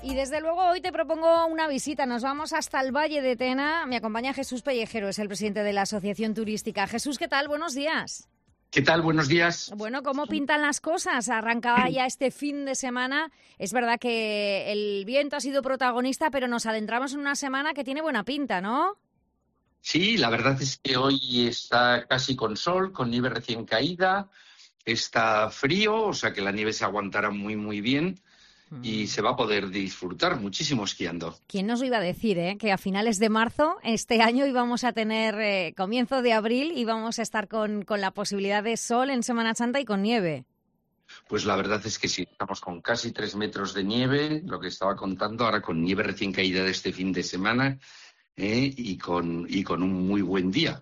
Y desde luego hoy te propongo una visita. Nos vamos hasta el Valle de Tena. Me acompaña Jesús Pellejero, es el presidente de la Asociación Turística. Jesús, ¿qué tal? Buenos días. ¿Qué tal? Buenos días. Bueno, ¿cómo pintan las cosas? Arrancaba ya este fin de semana. Es verdad que el viento ha sido protagonista, pero nos adentramos en una semana que tiene buena pinta, ¿no? Sí, la verdad es que hoy está casi con sol, con nieve recién caída. Está frío, o sea que la nieve se aguantará muy, muy bien. Y se va a poder disfrutar muchísimo esquiando. ¿Quién nos lo iba a decir, que a finales de marzo este año íbamos a tener comienzo de abril y vamos a estar con la posibilidad de sol en Semana Santa y con nieve? Pues la verdad es que sí, estamos con casi 3 metros de nieve, lo que estaba contando, ahora con nieve recién caída de este fin de semana. Y con un muy buen día.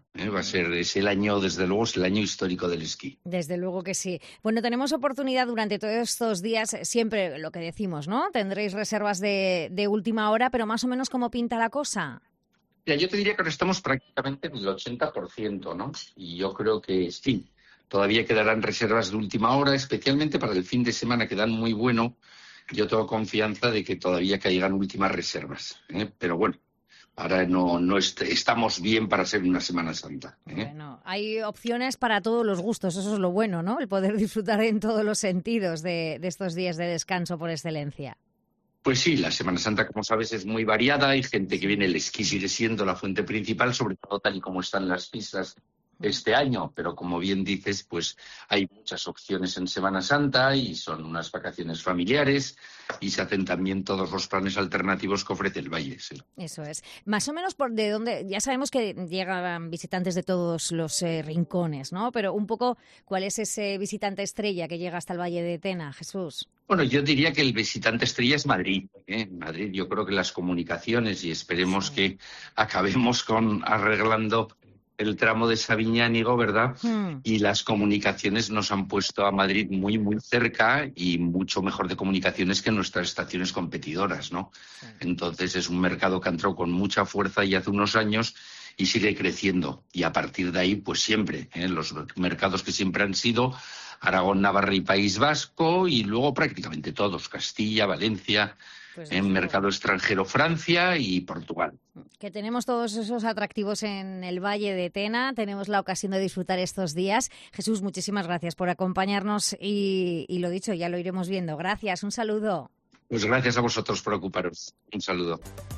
Es el año, desde luego, es el año histórico del esquí. Desde luego que sí. Bueno, tenemos oportunidad durante todos estos días, siempre lo que decimos, ¿no? Tendréis reservas de última hora, pero más o menos ¿cómo pinta la cosa? Mira, yo te diría que ahora estamos prácticamente en el 80%, ¿no? Y yo creo que sí, todavía quedarán reservas de última hora, especialmente para el fin de semana, que dan muy bueno. Yo tengo confianza de que todavía caigan últimas reservas, pero bueno. Ahora no estamos bien para ser una Semana Santa. Bueno, hay opciones para todos los gustos, eso es lo bueno, ¿no? El poder disfrutar en todos los sentidos de estos días de descanso por excelencia. Pues sí, la Semana Santa, como sabes, es muy variada. Hay gente que viene, el esquí sigue siendo la fuente principal, sobre todo tal y como están las pistas este año, pero como bien dices, pues hay muchas opciones en Semana Santa y son unas vacaciones familiares y se hacen también todos los planes alternativos que ofrece el Valle. Sí. Eso es. Más o menos por de dónde, ya sabemos que llegan visitantes de todos los rincones, ¿no? Pero un poco, ¿cuál es ese visitante estrella que llega hasta el Valle de Tena, Jesús? Bueno, yo diría que el visitante estrella es Madrid. Madrid, yo creo que las comunicaciones, y esperemos que acabemos arreglando el tramo de Sabiñánigo, ¿verdad? Y las comunicaciones nos han puesto a Madrid muy, muy cerca y mucho mejor de comunicaciones que nuestras estaciones competidoras, ¿no? Sí. Entonces es un mercado que ha entrado con mucha fuerza ya hace unos años y sigue creciendo. Y a partir de ahí, pues siempre, los mercados que siempre han sido Aragón, Navarra y País Vasco, y luego prácticamente todos, Castilla, Valencia, pues en mercado extranjero Francia y Portugal. Que tenemos todos esos atractivos en el Valle de Tena, tenemos la ocasión de disfrutar estos días. Jesús, muchísimas gracias por acompañarnos y lo dicho, ya lo iremos viendo. Gracias, un saludo. Pues gracias a vosotros por ocuparos. Un saludo.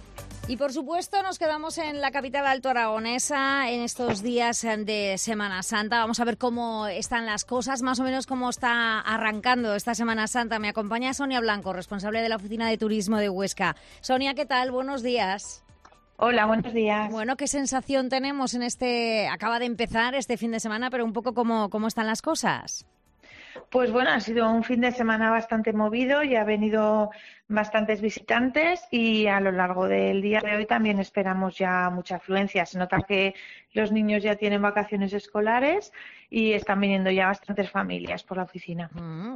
Y por supuesto nos quedamos en la capital altoaragonesa en estos días de Semana Santa. Vamos a ver cómo están las cosas, más o menos cómo está arrancando esta Semana Santa. Me acompaña Sonia Blanco, responsable de la Oficina de Turismo de Huesca. Sonia, ¿qué tal? Buenos días. Hola, buenos días. Bueno, ¿qué sensación tenemos en acaba de empezar este fin de semana, pero un poco cómo están las cosas? Pues bueno, ha sido un fin de semana bastante movido y ha venido bastantes visitantes y a lo largo del día de hoy también esperamos ya mucha afluencia. Se nota que los niños ya tienen vacaciones escolares y están viniendo ya bastantes familias por la oficina.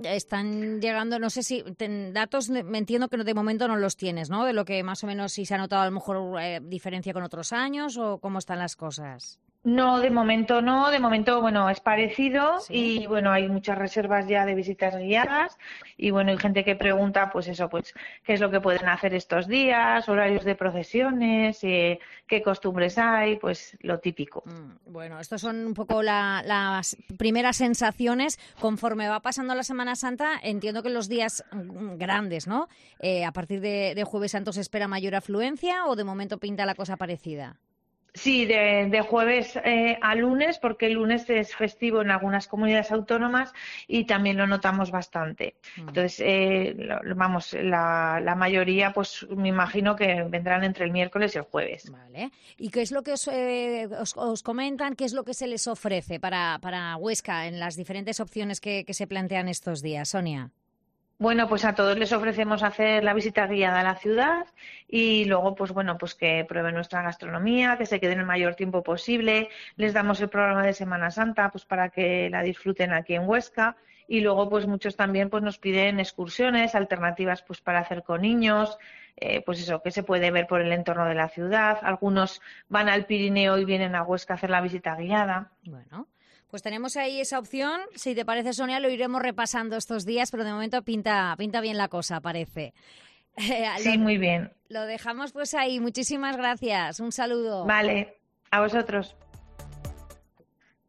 Están llegando, no sé si datos, me entiendo que de momento no los tienes, ¿no? De lo que más o menos si se ha notado a lo mejor diferencia con otros años o cómo están las cosas. No, de momento no. De momento, bueno, es parecido. ¿Sí? Y, bueno, hay muchas reservas ya de visitas guiadas y, bueno, hay gente que pregunta, pues eso, pues qué es lo que pueden hacer estos días, horarios de procesiones, qué costumbres hay, pues lo típico. Bueno, estos son un poco las primeras sensaciones. Conforme va pasando la Semana Santa, entiendo que los días grandes, ¿no? A partir de Jueves Santo se espera mayor afluencia o de momento pinta la cosa parecida. Sí, de jueves a lunes, porque el lunes es festivo en algunas comunidades autónomas y también lo notamos bastante. Entonces, la mayoría, pues me imagino que vendrán entre el miércoles y el jueves. Vale. ¿Y qué es lo que os comentan? ¿Qué es lo que se les ofrece para Huesca en las diferentes opciones que se plantean estos días, Sonia? Bueno, pues a todos les ofrecemos hacer la visita guiada a la ciudad y luego, pues bueno, pues que prueben nuestra gastronomía, que se queden el mayor tiempo posible. Les damos el programa de Semana Santa, pues para que la disfruten aquí en Huesca. Y luego, pues muchos también pues nos piden excursiones, alternativas pues para hacer con niños, pues eso, que se puede ver por el entorno de la ciudad. Algunos van al Pirineo y vienen a Huesca a hacer la visita guiada. Bueno. Pues tenemos ahí esa opción. Si te parece, Sonia, lo iremos repasando estos días, pero de momento pinta bien la cosa, parece. Sí, muy bien. Lo dejamos pues ahí. Muchísimas gracias. Un saludo. Vale, a vosotros.